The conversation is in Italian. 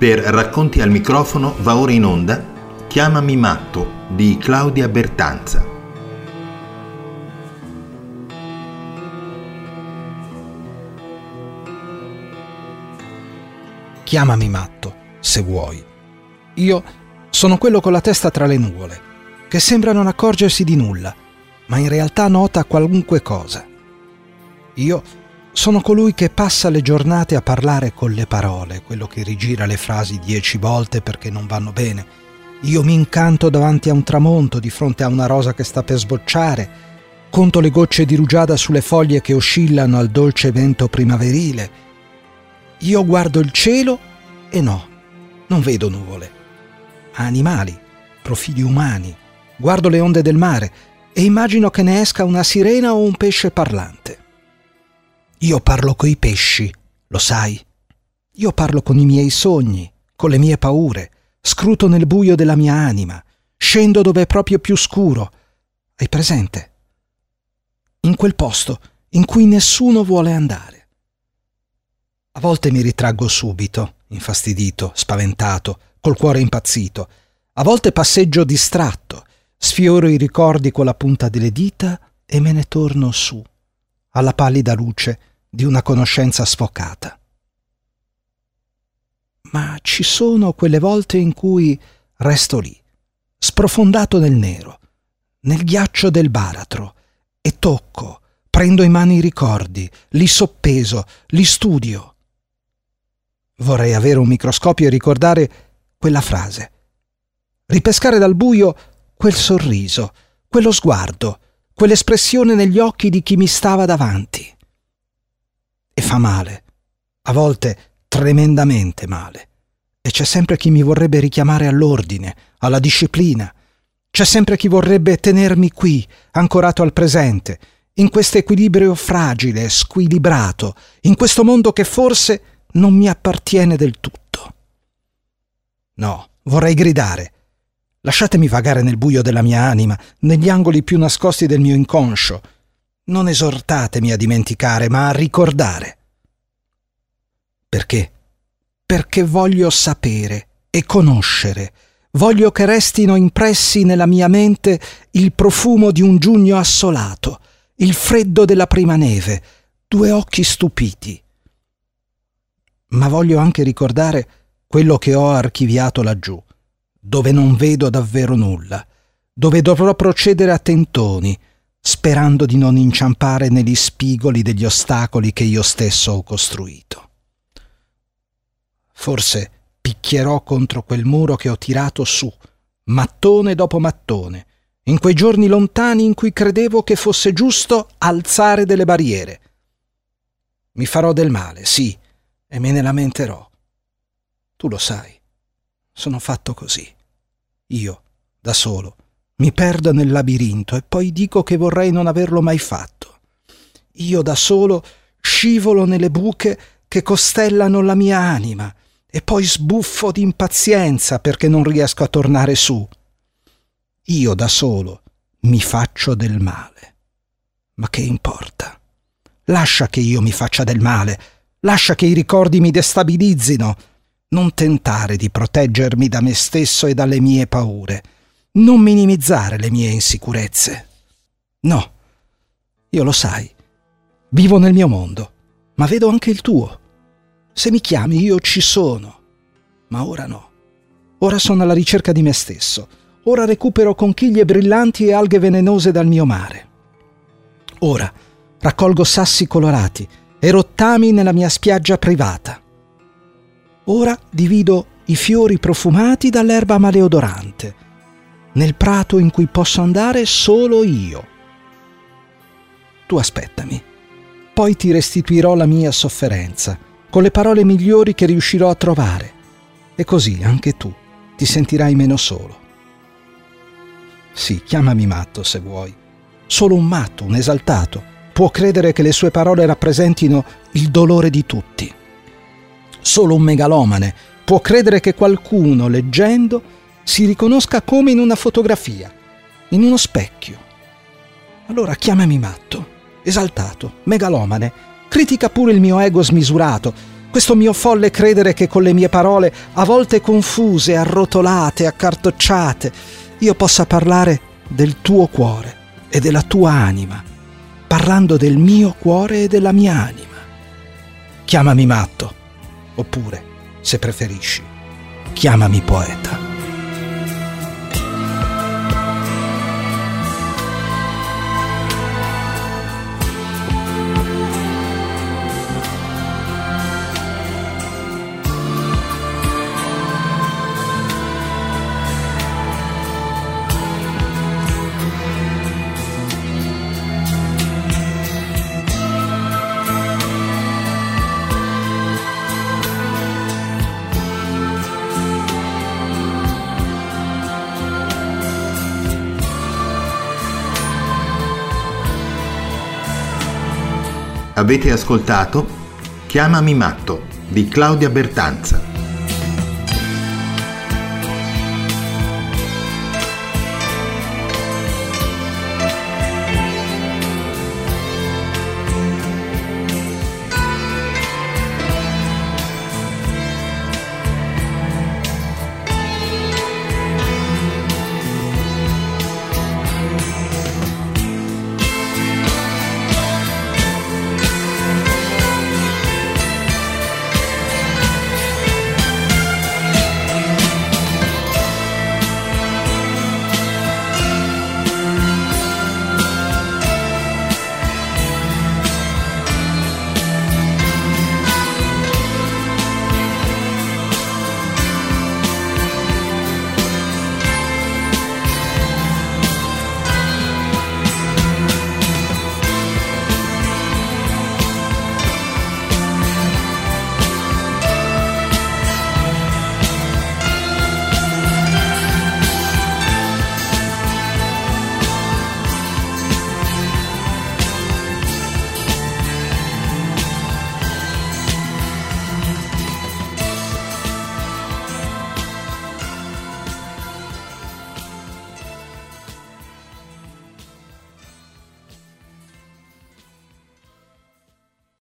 Per Racconti al microfono va ora in onda Chiamami matto di Claudia Bertanza. Chiamami matto, se vuoi. Io sono quello con la testa tra le nuvole, che sembra non accorgersi di nulla, ma in realtà nota qualunque cosa. Io sono colui che passa le giornate a parlare con le parole, quello che rigira le frasi 10 volte perché non vanno bene. Io mi incanto davanti a un tramonto, di fronte a una rosa che sta per sbocciare, conto le gocce di rugiada sulle foglie che oscillano al dolce vento primaverile. Io guardo il cielo e no, non vedo nuvole. Animali, profili umani. Guardo le onde del mare e immagino che ne esca una sirena o un pesce parlante. Io parlo coi pesci, lo sai? Io parlo con i miei sogni, con le mie paure, scruto nel buio della mia anima, scendo dove è proprio più scuro. Hai presente? In quel posto in cui nessuno vuole andare. A volte mi ritraggo subito, infastidito, spaventato, col cuore impazzito. A volte passeggio distratto, sfioro i ricordi con la punta delle dita e me ne torno su, alla pallida luce di una conoscenza sfocata. Ma ci sono quelle volte in cui resto lì, sprofondato nel nero, nel ghiaccio del baratro, e tocco, prendo in mano i ricordi, li soppeso, li studio. Vorrei avere un microscopio e ricordare quella frase, ripescare dal buio quel sorriso, quello sguardo, quell'espressione negli occhi di chi mi stava davanti. E fa male, a volte tremendamente male, e c'è sempre chi mi vorrebbe richiamare all'ordine, alla disciplina. C'è sempre chi vorrebbe tenermi qui, ancorato al presente, in questo equilibrio fragile, squilibrato, in questo mondo che forse non mi appartiene del tutto. No, vorrei gridare. Lasciatemi vagare nel buio della mia anima, negli angoli più nascosti del mio inconscio. Non esortatemi a dimenticare, ma a ricordare. Perché? Perché voglio sapere e conoscere. Voglio che restino impressi nella mia mente il profumo di un giugno assolato, il freddo della prima neve, 2 occhi stupiti. Ma voglio anche ricordare quello che ho archiviato laggiù, dove non vedo davvero nulla, dove dovrò procedere a tentoni, sperando di non inciampare negli spigoli degli ostacoli che io stesso ho costruito. Forse picchierò contro quel muro che ho tirato su, mattone dopo mattone, in quei giorni lontani in cui credevo che fosse giusto alzare delle barriere. Mi farò del male, sì, e me ne lamenterò. Tu lo sai, sono fatto così. Io, da solo, mi perdo nel labirinto e poi dico che vorrei non averlo mai fatto. Io, da solo, scivolo nelle buche che costellano la mia anima e poi sbuffo di impazienza perché non riesco a tornare su. Io, da solo, mi faccio del male. Ma che importa? Lascia che io mi faccia del male. Lascia che i ricordi mi destabilizzino. Non tentare di proteggermi da me stesso e dalle mie paure. Non minimizzare le mie insicurezze. No, io lo sai. Vivo nel mio mondo, ma vedo anche il tuo. Se mi chiami io ci sono. Ma ora no. Ora sono alla ricerca di me stesso. Ora recupero conchiglie brillanti e alghe velenose dal mio mare. Ora raccolgo sassi colorati e rottami nella mia spiaggia privata. Ora divido i fiori profumati dall'erba maleodorante, nel prato in cui posso andare solo io. Tu aspettami, poi ti restituirò la mia sofferenza, con le parole migliori che riuscirò a trovare, e così anche tu ti sentirai meno solo. Sì, chiamami matto se vuoi. Solo un matto, un esaltato, può credere che le sue parole rappresentino il dolore di tutti. Solo un megalomane può credere che qualcuno, leggendo, si riconosca come in una fotografia, in uno specchio. Allora chiamami matto, esaltato, megalomane, critica pure il mio ego smisurato, Questo mio folle credere che con le mie parole, a volte confuse, arrotolate, accartocciate, io possa parlare del tuo cuore e della tua anima, parlando del mio cuore e della mia anima. Chiamami matto, oppure, se preferisci, chiamami poeta. Avete ascoltato Chiamami matto di Claudia Bertanza.